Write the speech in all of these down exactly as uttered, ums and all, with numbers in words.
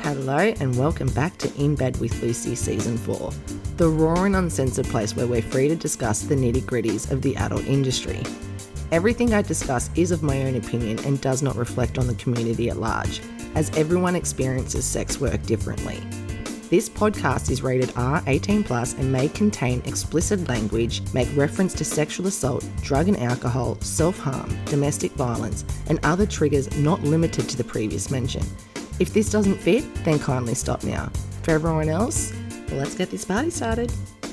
Hello and welcome back to In Bed with Lucy Season four, the raw and uncensored place where we're free to discuss the nitty-gritties of the adult industry. Everything I discuss is of my own opinion and does not reflect on the community at large, as everyone experiences sex work differently. This podcast is rated R eighteen plus and may contain explicit language, make reference to sexual assault, drug and alcohol, self-harm, domestic violence, and other triggers not limited to the previous mention. If this doesn't fit, then kindly stop now. For everyone else, well, let's get this party started.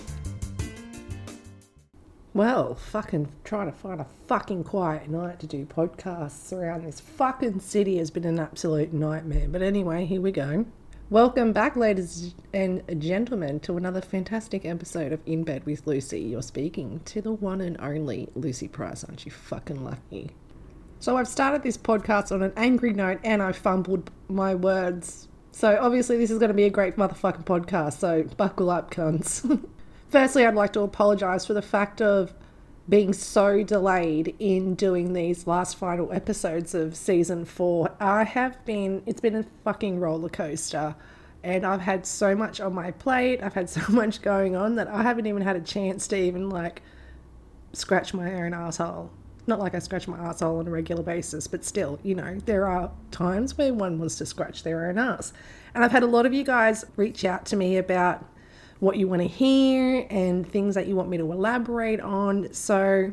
Well, fucking trying to find a fucking quiet night to do podcasts around this fucking city has been an absolute nightmare. But anyway, here we go. Welcome back, ladies and gentlemen, to another fantastic episode of In Bed with Lucy. You're speaking to the one and only Lucy Price. Aren't you fucking lucky? So I've started this podcast on an angry note and I fumbled my words. So obviously this is going to be a great motherfucking podcast, so buckle up, cunts. Firstly, I'd like to apologise for the fact of being so delayed in doing these last final episodes of season four. I have been, it's been a fucking roller coaster and I've had so much on my plate. I've had so much going on that I haven't even had a chance to even like scratch my own asshole. Not like I scratch my asshole on a regular basis, but still, you know, there are times where one wants to scratch their own ass. And I've had a lot of you guys reach out to me about what you want to hear and things that you want me to elaborate on. So,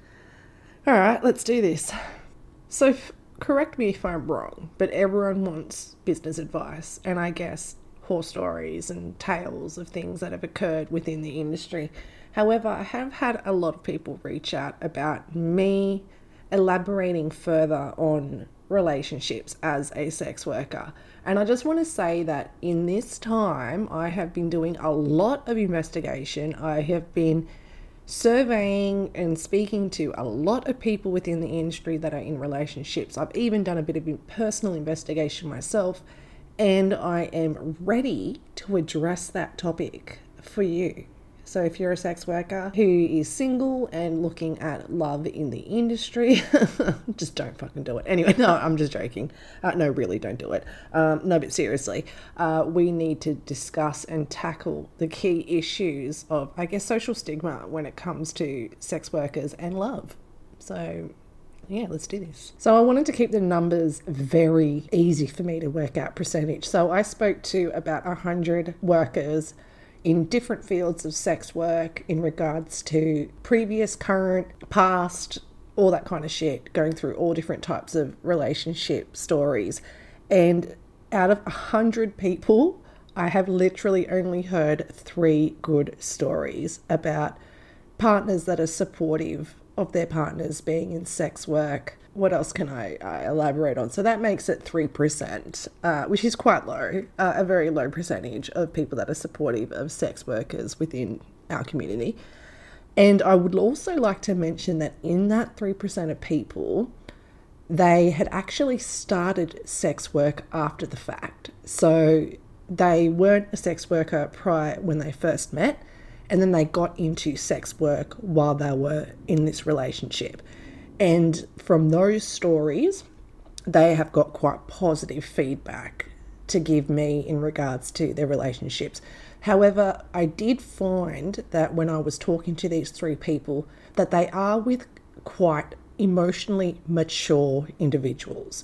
all right, let's do this. So f- correct me if I'm wrong, but everyone wants business advice and I guess horror stories and tales of things that have occurred within the industry. However, I have had a lot of people reach out about me elaborating further on relationships as a sex worker. And I just want to say that in this time, I have been doing a lot of investigation. I have been surveying and speaking to a lot of people within the industry that are in relationships. I've even done a bit of personal investigation myself, and I am ready to address that topic for you. So if you're a sex worker who is single and looking at love in the industry, just don't fucking do it. Anyway, no, I'm just joking. Uh, no, really, don't do it. Um, no, but seriously, uh, we need to discuss and tackle the key issues of, I guess, social stigma when it comes to sex workers and love. So yeah, let's do this. So I wanted to keep the numbers very easy for me to work out percentage. So I spoke to about one hundred workers in different fields of sex work in regards to previous, current, past, all that kind of shit, going through all different types of relationship stories. And out of one hundred people, I have literally only heard three good stories about partners that are supportive of their partners being in sex work. What else can I, I elaborate on? So that makes it three percent, uh, which is quite low, uh, a very low percentage of people that are supportive of sex workers within our community. And I would also like to mention that in that three percent of people, they had actually started sex work after the fact. So they weren't a sex worker prior when they first met, and then they got into sex work while they were in this relationship. And from those stories, they have got quite positive feedback to give me in regards to their relationships. However, I did find that when I was talking to these three people, that they are with quite emotionally mature individuals.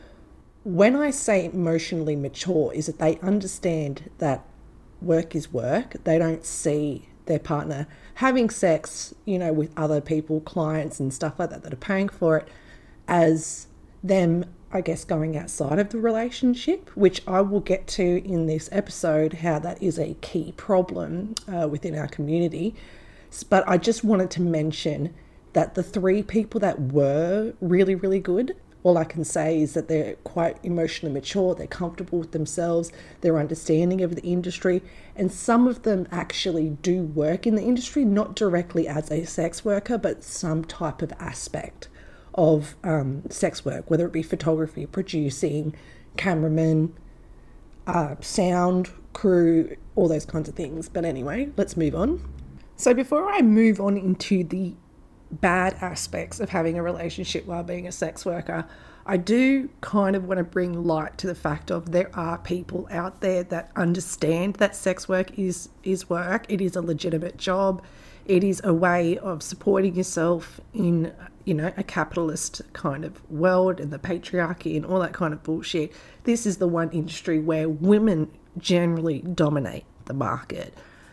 When I say emotionally mature, is that they understand that work is work. They don't see their partner having sex, you know, with other people, clients and stuff like that that are paying for it, as them, I guess, going outside of the relationship, which I will get to in this episode, how that is a key problem uh, within our community. But I just wanted to mention that the three people that were really, really good, all I can say is that they're quite emotionally mature, they're comfortable with themselves, they're understanding of the industry, and some of them actually do work in the industry, not directly as a sex worker, but some type of aspect of um, sex work, whether it be photography, producing, cameraman, uh, sound, crew, all those kinds of things. But anyway, let's move on. So before I move on into the bad aspects of having a relationship while being a sex worker, I do kind of want to bring light to the fact of there are people out there that understand that sex work is, is work. It is a legitimate job. It is a way of supporting yourself in, you know, a capitalist kind of world and the patriarchy and all that kind of bullshit. This is the one industry where women generally dominate the market.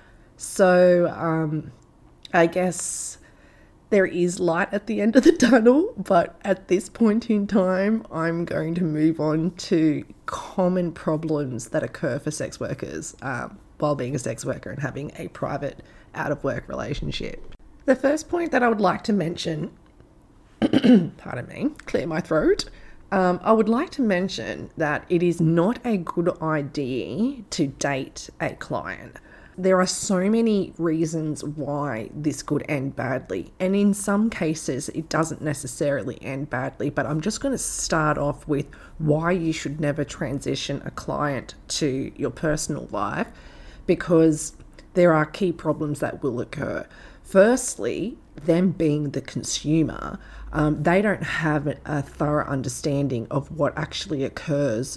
So um, I guess there is light at the end of the tunnel, but at this point in time, I'm going to move on to common problems that occur for sex workers um, while being a sex worker and having a private out-of-work relationship. The first point that I would like to mention, pardon me, clear my throat, um, I would like to mention that it is not a good idea to date a client. There are so many reasons why this could end badly. And in some cases, it doesn't necessarily end badly. But I'm just going to start off with why you should never transition a client to your personal life, because there are key problems that will occur. Firstly, them being the consumer, um, they don't have a thorough understanding of what actually occurs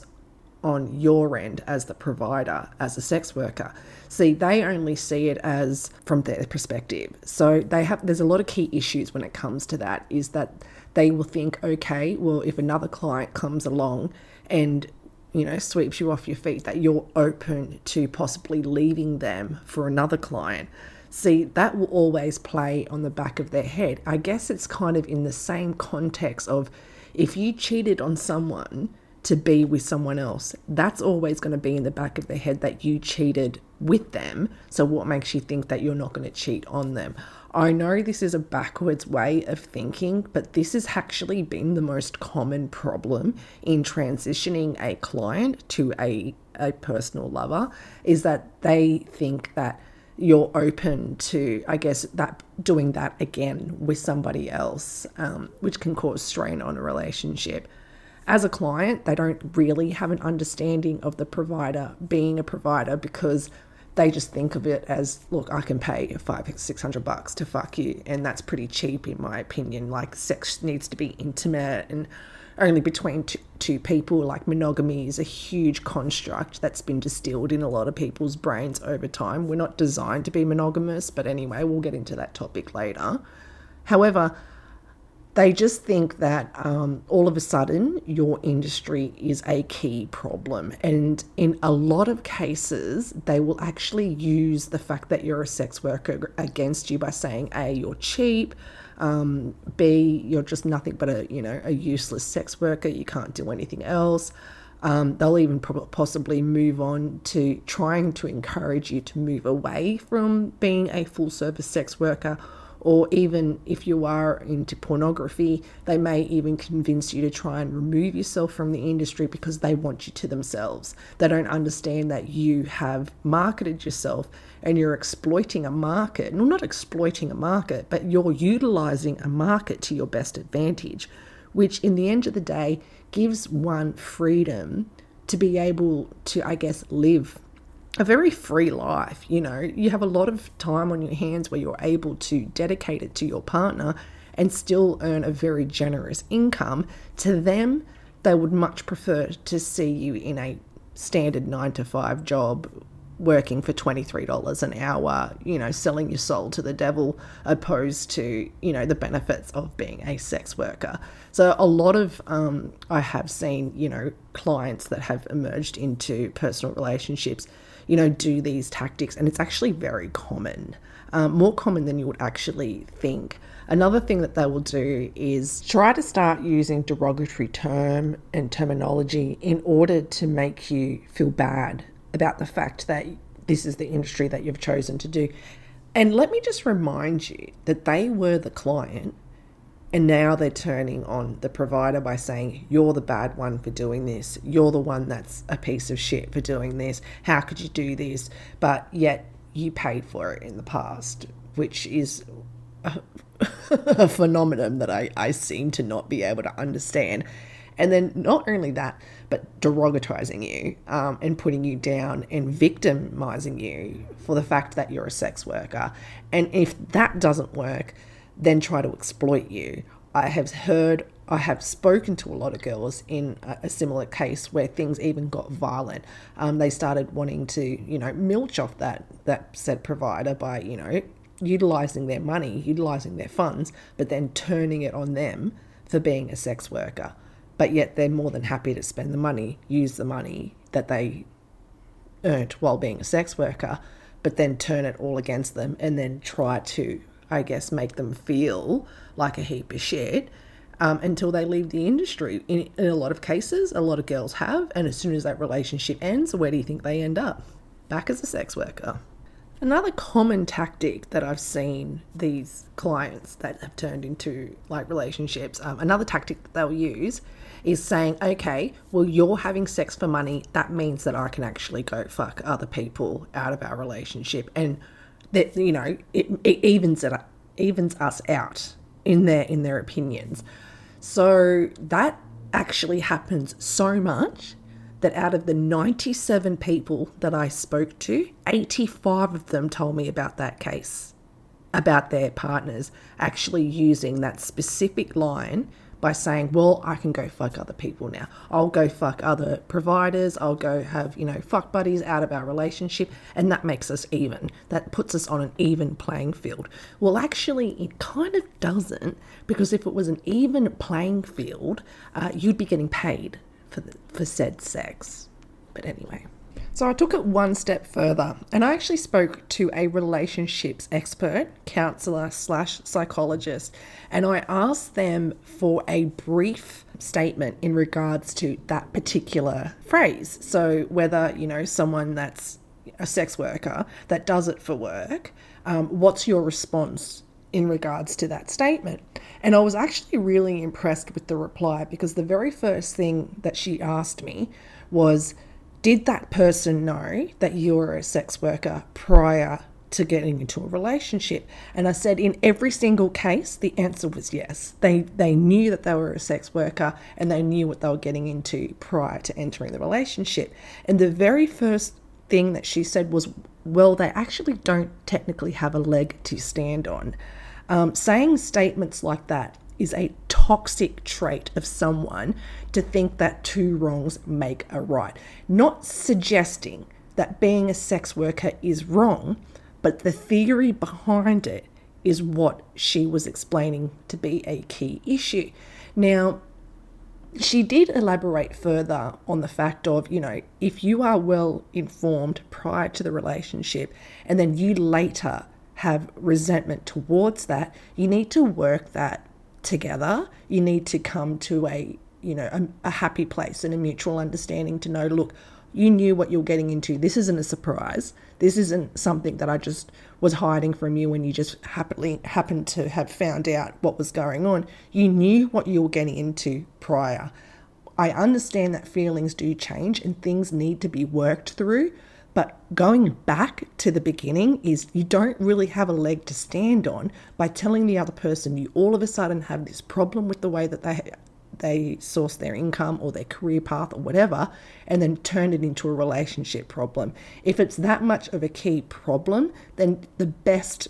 on your end as the provider, as a sex worker. See, they only see it as from their perspective. So they have, there's a lot of key issues when it comes to that, is that they will think, okay, well, if another client comes along and, you know, sweeps you off your feet, that you're open to possibly leaving them for another client. See, that will always play on the back of their head. I guess it's kind of in the same context of if you cheated on someone to be with someone else, that's always going to be in the back of their head that you cheated with them. So what makes you think that you're not going to cheat on them? I know this is a backwards way of thinking, but this has actually been the most common problem in transitioning a client to a, a personal lover, is that they think that you're open to, I guess, that doing that again with somebody else, um, which can cause strain on a relationship. As a client, they don't really have an understanding of the provider being a provider, because they just think of it as, look, I can pay five, six hundred bucks to fuck you, and that's pretty cheap in my opinion. Like, sex needs to be intimate and only between two, two people. Like, monogamy is a huge construct that's been distilled in a lot of people's brains over time. We're not designed to be monogamous, but anyway, we'll get into that topic later. However, they just think that um, all of a sudden your industry is a key problem. And in a lot of cases, they will actually use the fact that you're a sex worker against you by saying, A, you're cheap, um, B, you're just nothing but a, you know, a useless sex worker, you can't do anything else. Um, they'll even probably possibly move on to trying to encourage you to move away from being a full service sex worker. Or even if you are into pornography, they may even convince you to try and remove yourself from the industry because they want you to themselves. They don't understand that you have marketed yourself and you're exploiting a market. Well, not exploiting a market, but you're utilizing a market to your best advantage, which in the end of the day gives one freedom to be able to, I guess, live a very free life. You know, you have a lot of time on your hands where you're able to dedicate it to your partner and still earn a very generous income. To them, they would much prefer to see you in a standard nine to five job, working for twenty-three dollars an hour, you know, selling your soul to the devil, opposed to, you know, the benefits of being a sex worker. So a lot of, um, I have seen, you know, clients that have emerged into personal relationships, you know, do these tactics, and it's actually very common, um, more common than you would actually think. Another thing that they will do is try to start using derogatory term and terminology in order to make you feel bad about the fact that this is the industry that you've chosen to do. And let me just remind you that they were the client, and now they're turning on the provider by saying, you're the bad one for doing this. You're the one that's a piece of shit for doing this. How could you do this? But yet you paid for it in the past, which is a, a phenomenon that I, I seem to not be able to understand. And then not only that, but derogatizing you um, and putting you down and victimizing you for the fact that you're a sex worker. And if that doesn't work, then try to exploit you. I have heard I have spoken to a lot of girls in a, a similar case where things even got violent. Um, they started wanting to, you know, milch off that, that said provider by, you know, utilising their money, utilising their funds, but then turning it on them for being a sex worker. But yet they're more than happy to spend the money, use the money that they earned while being a sex worker, but then turn it all against them and then try to, I guess, make them feel like a heap of shit um, until they leave the industry. In, in a lot of cases, a lot of girls have, and as soon as that relationship ends, where do you think they end up? Back as a sex worker. Another common tactic that I've seen these clients that have turned into like relationships, um, another tactic that they'll use is saying, okay, well, you're having sex for money. That means that I can actually go fuck other people out of our relationship. And that, you know, it, it evens it evens us out in their, in their opinions. So that actually happens so much that out of the ninety-seven people that I spoke to, eighty-five of them told me about that case, about their partners actually using that specific line by saying, well, I can go fuck other people now. I'll go fuck other providers. I'll go have, you know, fuck buddies out of our relationship. And that makes us even. That puts us on an even playing field. Well, actually, it kind of doesn't, because if it was an even playing field, uh, you'd be getting paid for the, for said sex. But anyway. So I took it one step further and I actually spoke to a relationships expert, counsellor slash psychologist, and I asked them for a brief statement in regards to that particular phrase. So whether, you know, someone that's a sex worker that does it for work, um, what's your response in regards to that statement? And I was actually really impressed with the reply, because the very first thing that she asked me was, did that person know that you were a sex worker prior to getting into a relationship? And I said, in every single case, the answer was yes. They they knew that they were a sex worker and they knew what they were getting into prior to entering the relationship. And the very first thing that she said was, well, they actually don't technically have a leg to stand on. Um, saying statements like that is a toxic trait of someone to think that two wrongs make a right. Not suggesting that being a sex worker is wrong, but the theory behind it is what she was explaining to be a key issue. Now, she did elaborate further on the fact of, you know, if you are well informed prior to the relationship and then you later have resentment towards that, you need to work that together. You need to come to a, you know, a, a happy place and a mutual understanding to know, look, you knew what you're getting into. This isn't a surprise. This isn't something that I just was hiding from you when you just happily happened to have found out what was going on. You knew what you were getting into prior. I understand that feelings do change and things need to be worked through, but going back to the beginning is you don't really have a leg to stand on by telling the other person you all of a sudden have this problem with the way that they they source their income or their career path or whatever, and then turn it into a relationship problem. If it's that much of a key problem, then the best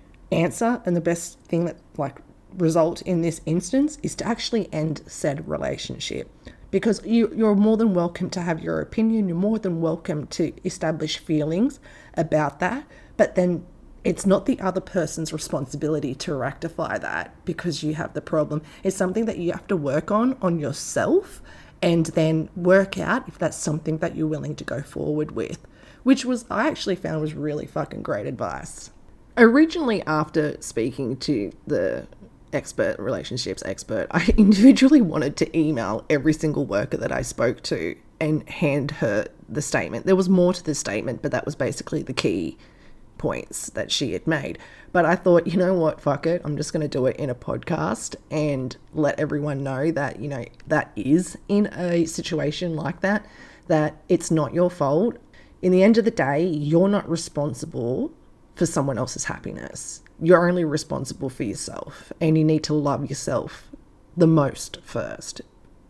answer and the best thing that like result in this instance is to actually end said relationship. Because you, you're more than welcome to have your opinion, you're more than welcome to establish feelings about that, but then it's not the other person's responsibility to rectify that because you have the problem. It's something that you have to work on, on yourself, and then work out if that's something that you're willing to go forward with, which was, I actually found was really fucking great advice. Originally, after speaking to the expert, relationships expert, I individually wanted to email every single worker that I spoke to and hand her the statement. There was more to the statement, but that was basically the key points that she had made. But I thought, you know what, fuck it, I'm just going to do it in a podcast and let everyone know that, you know, that is in a situation like that, that it's not your fault. In the end of the day, you're not responsible for someone else's happiness. You're only responsible for yourself, and you need to love yourself the most first.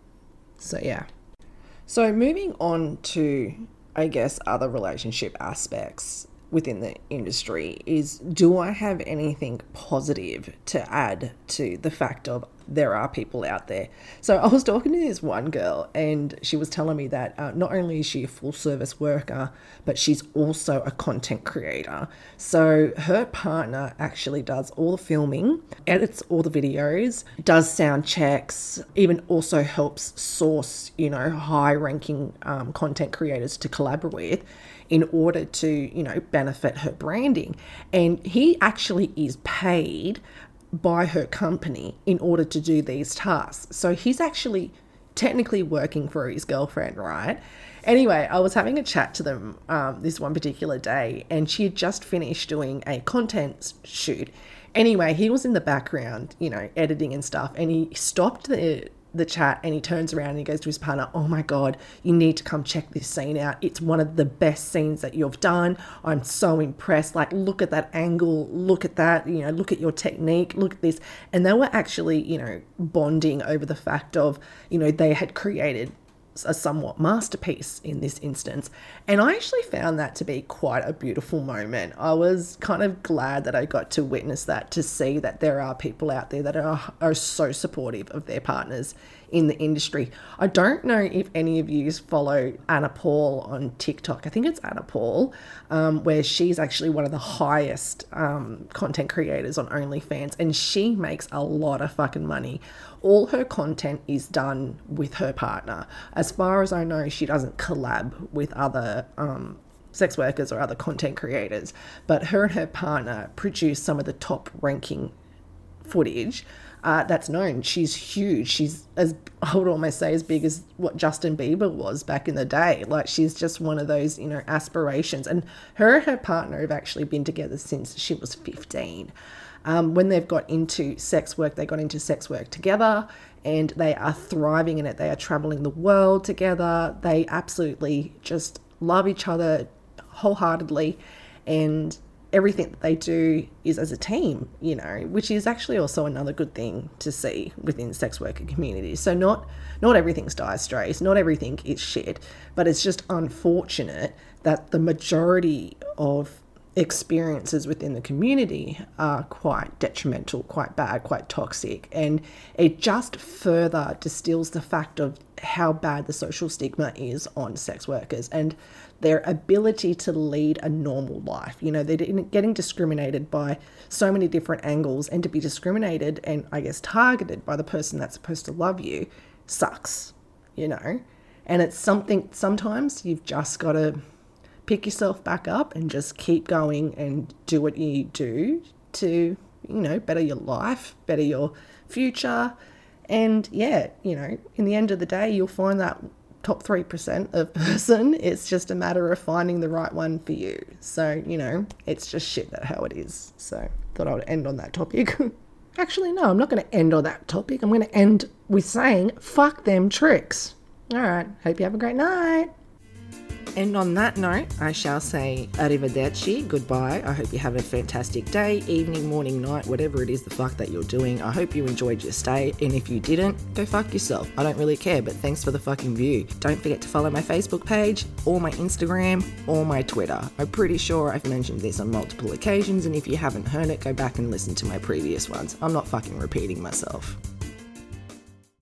So yeah. So moving on to, I guess, other relationship aspects within the industry is, do I have anything positive to add to the fact of there are people out there. So I was talking to this one girl and she was telling me that uh, not only is she a full service worker, but she's also a content creator. So her partner actually does all the filming, edits all the videos, does sound checks, even also helps source, you know, high ranking um, content creators to collaborate with in order to, you know, benefit her branding. And he actually is paid by her company in order to do these tasks. So he's actually technically working for his girlfriend, right? Anyway, I was having a chat to them um, this one particular day, and she had just finished doing a content shoot. Anyway, he was in the background, you know, editing and stuff, and he stopped the the chat and he turns around and he goes to his partner, "Oh my God, you need to come check this scene out. It's one of the best scenes that you've done. I'm so impressed. Like, look at that angle, look at that, you know, look at your technique, look at this." And they were actually, you know, bonding over the fact of, you know, they had created a somewhat masterpiece in this instance. And I actually found that to be quite a beautiful moment. I was kind of glad that I got to witness that, to see that there are people out there that are, are so supportive of their partners in the industry. I don't know if any of you follow Anna Paul on TikTok. I think it's Anna Paul, um, where she's actually one of the highest um, content creators on OnlyFans, and she makes a lot of fucking money. All her content is done with her partner. As far as I know, she doesn't collab with other um, sex workers or other content creators, but her and her partner produce some of the top ranking footage uh, that's known. She's huge. She's, as I would almost say, as big as what Justin Bieber was back in the day. Like, she's just one of those, you know, aspirations. And her and her partner have actually been together since she was fifteen. Um, when they've got into sex work, they got into sex work together, and they are thriving in it. They are traveling the world together. They absolutely just love each other wholeheartedly, and everything that they do is as a team, you know, which is actually also another good thing to see within sex worker communities. So not not everything's dire straits, not everything is shit, but it's just unfortunate that the majority of experiences within the community are quite detrimental, quite bad, quite toxic, and it just further distills the fact of how bad the social stigma is on sex workers and their ability to lead a normal life. You know, they're getting discriminated by so many different angles, and to be discriminated and, I guess, targeted by the person that's supposed to love you sucks, you know. And it's something, sometimes you've just got to pick yourself back up and just keep going and do what you do to, you know, better your life, better your future. And yeah, you know, in the end of the day, you'll find that top three percent of person. It's just a matter of finding the right one for you. So, you know, it's just shit that how it is. So thought I would end on that topic. Actually, no, I'm not going to end on that topic. I'm going to end with saying, fuck them tricks. All right. Hope you have a great night. And on that note, I shall say arrivederci, goodbye. I hope you have a fantastic day, evening, morning, night, whatever it is the fuck that you're doing. I hope you enjoyed your stay, and if you didn't, go fuck yourself. I don't really care, but thanks for the fucking view. Don't forget to follow my Facebook page, or my Instagram, or my Twitter. I'm pretty sure I've mentioned this on multiple occasions, and if you haven't heard it, go back and listen to my previous ones. I'm not fucking repeating myself.